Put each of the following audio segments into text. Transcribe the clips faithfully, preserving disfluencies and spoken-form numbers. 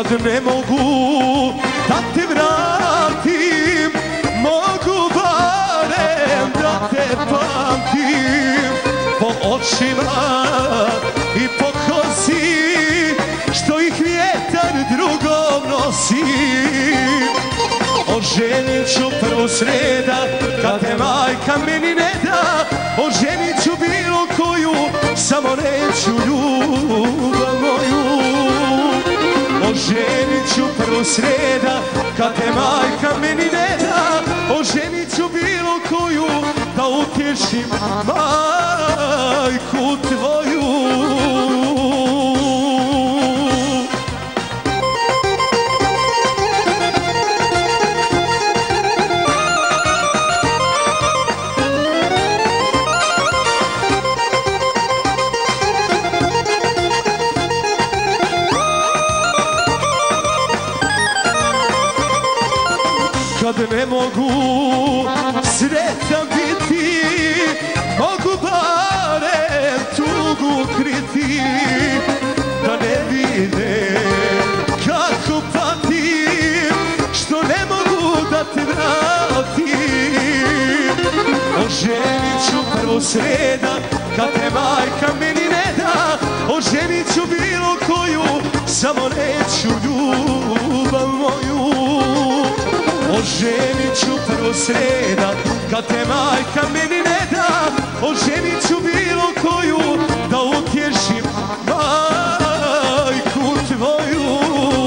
Kad ne mogu da te vratim, mogu barem da te pamtim po očima i po kosi, što ih vjetar drugom nosi. Oženit ću prvu sreda, kad te majka meni ne da. Oženit ću bilo koju, samo neću ljubav moju. Oženit ću prvu sreda, kad te majka meni ne da. Oženit ću bilo koju, da utješim majku tvoju. Kad ne mogu sretan biti, mogu barem tugu kriti, da ne vide kako patim, što ne mogu da te vratim. Oženit ću prvu sreda, kad te majka meni ne da. Oženit ću bilo koju, samo neću ljubav moju. Oženit ću prvo sreda, kad te majka meni ne da. Oženit ću bilo koju, da utješim majku tvoju.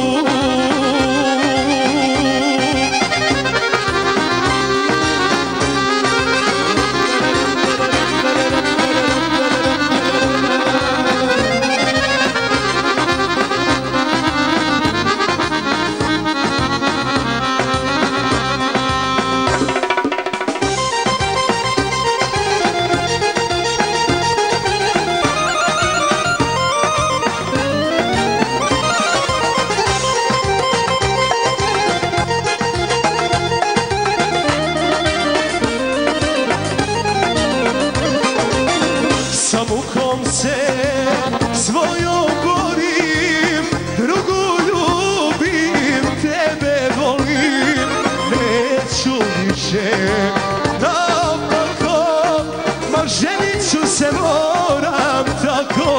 Sa mukom se svojom borim, drugu ljubim, tebe volim. Neću više naopako, ma ženit ću se moram tako.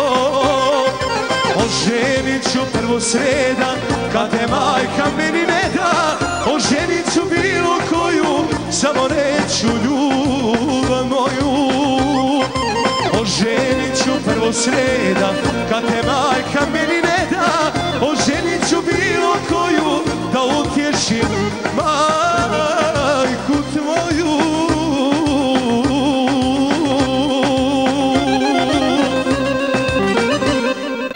Oženit ću prvu sreda, kad te majka meni ne da. Oženit ću bilo koju, samo neću ljubav moju. Oženit ću prvo sreda, kad te majka meni ne da. Oženit ću bilo koju,